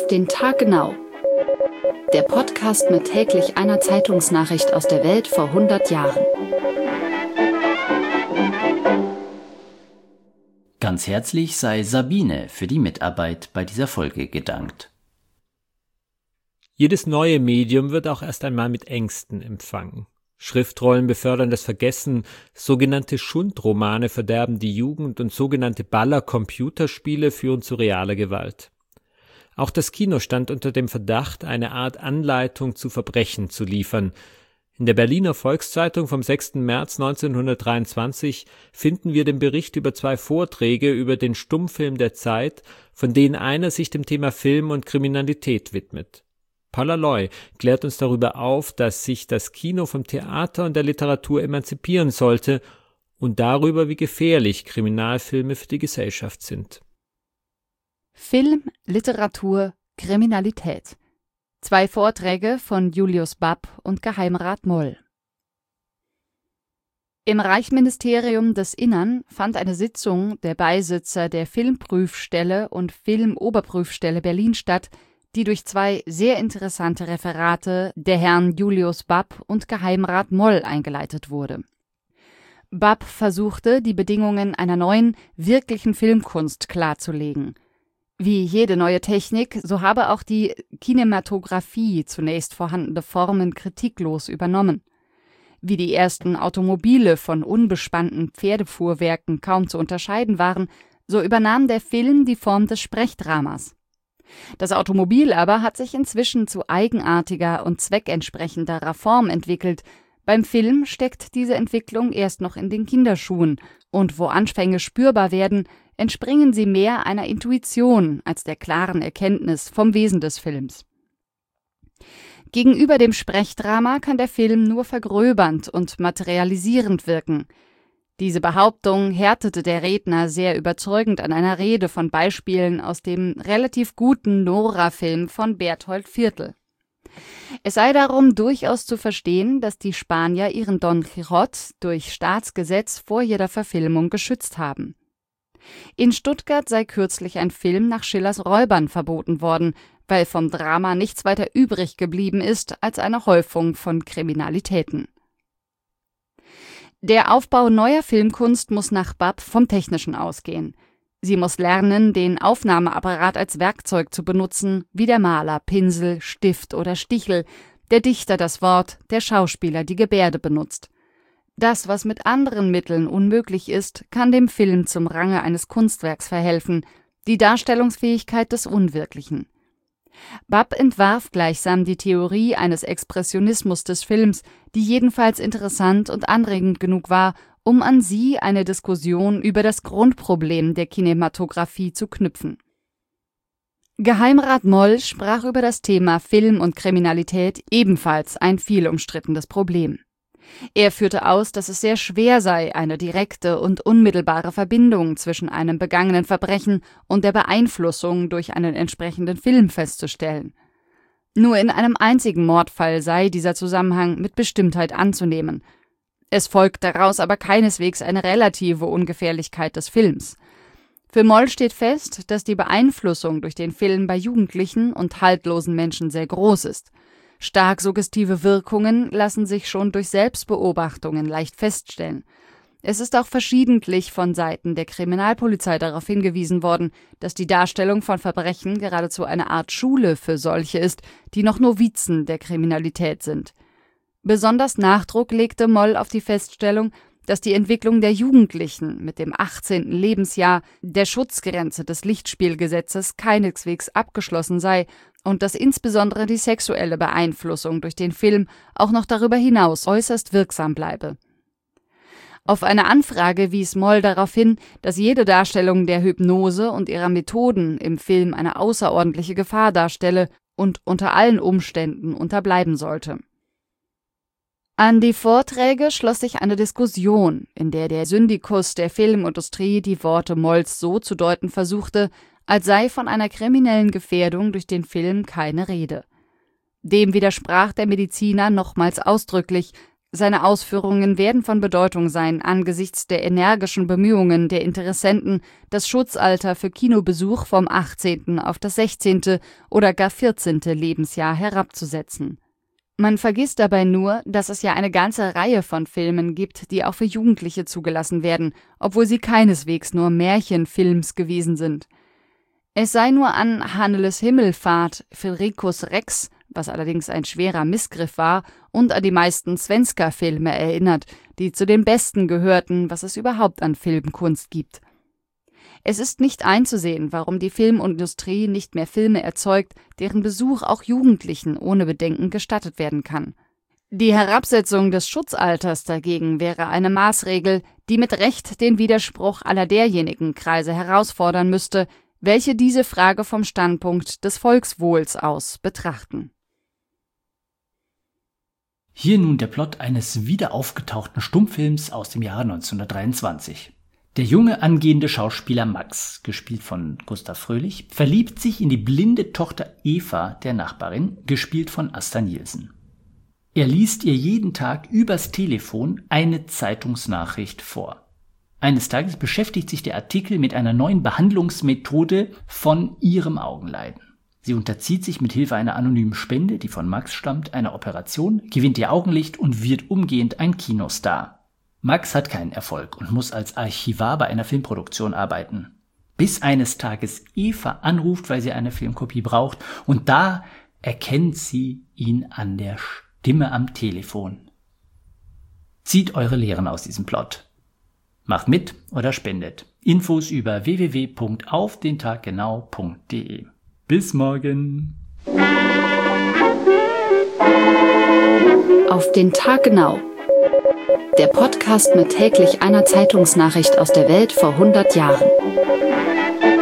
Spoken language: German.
den Tag genau. Der Podcast mit täglich einer Zeitungsnachricht aus der Welt vor 100 Jahren. Ganz herzlich sei Sabine für die Mitarbeit bei dieser Folge gedankt. Jedes neue Medium wird auch erst einmal mit Ängsten empfangen. Schriftrollen befördern das Vergessen, sogenannte Schundromane verderben die Jugend und sogenannte Baller-Computerspiele führen zu realer Gewalt. Auch das Kino stand unter dem Verdacht, eine Art Anleitung zu Verbrechen zu liefern. In der Berliner Volkszeitung vom 6. März 1923 finden wir den Bericht über 2 Vorträge über den Stummfilm der Zeit, von denen einer sich dem Thema Film und Kriminalität widmet. Paula Loy klärt uns darüber auf, dass sich das Kino vom Theater und der Literatur emanzipieren sollte und darüber, wie gefährlich Kriminalfilme für die Gesellschaft sind. Film, Literatur, Kriminalität. 2 Vorträge von Julius Babb und Geheimrat Moll. Im Reichsministerium des Innern fand eine Sitzung der Beisitzer der Filmprüfstelle und Filmoberprüfstelle Berlin statt, die durch 2 sehr interessante Referate der Herren Julius Babb und Geheimrat Moll eingeleitet wurde. Babb versuchte, die Bedingungen einer neuen, wirklichen Filmkunst klarzulegen. Wie jede neue Technik, so habe auch die Kinematographie zunächst vorhandene Formen kritiklos übernommen. Wie die ersten Automobile von unbespannten Pferdefuhrwerken kaum zu unterscheiden waren, so übernahm der Film die Form des Sprechdramas. Das Automobil aber hat sich inzwischen zu eigenartiger und zweckensprechenderer Form entwickelt. Beim Film steckt diese Entwicklung erst noch in den Kinderschuhen, und wo Anfänge spürbar werden, entspringen sie mehr einer Intuition als der klaren Erkenntnis vom Wesen des Films. Gegenüber dem Sprechdrama kann der Film nur vergröbernd und materialisierend wirken. Diese Behauptung härtete der Redner sehr überzeugend an einer Rede von Beispielen aus dem relativ guten Nora-Film von Berthold Viertel. Es sei darum durchaus zu verstehen, dass die Spanier ihren Don Quixote durch Staatsgesetz vor jeder Verfilmung geschützt haben. In Stuttgart sei kürzlich ein Film nach Schillers Räubern verboten worden, weil vom Drama nichts weiter übrig geblieben ist als eine Häufung von Kriminalitäten. Der Aufbau neuer Filmkunst muss nach Babb vom Technischen ausgehen. Sie muss lernen, den Aufnahmeapparat als Werkzeug zu benutzen, wie der Maler Pinsel, Stift oder Stichel, der Dichter das Wort, der Schauspieler die Gebärde benutzt. Das, was mit anderen Mitteln unmöglich ist, kann dem Film zum Range eines Kunstwerks verhelfen, die Darstellungsfähigkeit des Unwirklichen. Babb entwarf gleichsam die Theorie eines Expressionismus des Films, die jedenfalls interessant und anregend genug war, um an sie eine Diskussion über das Grundproblem der Kinematographie zu knüpfen. Geheimrat Moll sprach über das Thema Film und Kriminalität, ebenfalls ein viel umstrittenes Problem. Er führte aus, dass es sehr schwer sei, eine direkte und unmittelbare Verbindung zwischen einem begangenen Verbrechen und der Beeinflussung durch einen entsprechenden Film festzustellen. Nur in einem einzigen Mordfall sei dieser Zusammenhang mit Bestimmtheit anzunehmen. Es folgt daraus aber keineswegs eine relative Ungefährlichkeit des Films. Für Moll steht fest, dass die Beeinflussung durch den Film bei Jugendlichen und haltlosen Menschen sehr groß ist. Stark suggestive Wirkungen lassen sich schon durch Selbstbeobachtungen leicht feststellen. Es ist auch verschiedentlich von Seiten der Kriminalpolizei darauf hingewiesen worden, dass die Darstellung von Verbrechen geradezu eine Art Schule für solche ist, die noch Novizen der Kriminalität sind. Besonders Nachdruck legte Moll auf die Feststellung, dass die Entwicklung der Jugendlichen mit dem 18. Lebensjahr, der Schutzgrenze des Lichtspielgesetzes, keineswegs abgeschlossen sei und dass insbesondere die sexuelle Beeinflussung durch den Film auch noch darüber hinaus äußerst wirksam bleibe. Auf eine Anfrage wies Moll darauf hin, dass jede Darstellung der Hypnose und ihrer Methoden im Film eine außerordentliche Gefahr darstelle und unter allen Umständen unterbleiben sollte. An die Vorträge schloss sich eine Diskussion, in der der Syndikus der Filmindustrie die Worte Molls so zu deuten versuchte, als sei von einer kriminellen Gefährdung durch den Film keine Rede. Dem widersprach der Mediziner nochmals ausdrücklich, Seine Ausführungen werden von Bedeutung sein angesichts der energischen Bemühungen der Interessenten, das Schutzalter für Kinobesuch vom 18. auf das 16. oder gar 14. Lebensjahr herabzusetzen. Man vergisst dabei nur, dass es ja eine ganze Reihe von Filmen gibt, die auch für Jugendliche zugelassen werden, obwohl sie keineswegs nur Märchenfilms gewesen sind. Es sei nur an Hannelles Himmelfahrt, Fredrikus Rex, was allerdings ein schwerer Missgriff war, und an die meisten Svenska-Filme erinnert, die zu den besten gehörten, was es überhaupt an Filmkunst gibt. Es ist nicht einzusehen, warum die Filmindustrie nicht mehr Filme erzeugt, deren Besuch auch Jugendlichen ohne Bedenken gestattet werden kann. Die Herabsetzung des Schutzalters dagegen wäre eine Maßregel, die mit Recht den Widerspruch aller derjenigen Kreise herausfordern müsste, welche diese Frage vom Standpunkt des Volkswohls aus betrachten. Hier nun der Plot eines wieder aufgetauchten Stummfilms aus dem Jahre 1923. Der junge angehende Schauspieler Max, gespielt von Gustav Fröhlich, verliebt sich in die blinde Tochter Eva der Nachbarin, gespielt von Asta Nielsen. Er liest ihr jeden Tag übers Telefon eine Zeitungsnachricht vor. Eines Tages beschäftigt sich der Artikel mit einer neuen Behandlungsmethode von ihrem Augenleiden. Sie unterzieht sich mit Hilfe einer anonymen Spende, die von Max stammt, einer Operation, gewinnt ihr Augenlicht und wird umgehend ein Kinostar. Max hat keinen Erfolg und muss als Archivar bei einer Filmproduktion arbeiten. Bis eines Tages Eva anruft, weil sie eine Filmkopie braucht, und da erkennt sie ihn an der Stimme am Telefon. Zieht eure Lehren aus diesem Plot. Macht mit oder spendet. Infos über www.aufdentaggenau.de. Bis morgen. Auf den Tag genau. Der Podcast mit täglich einer Zeitungsnachricht aus der Welt vor 100 Jahren.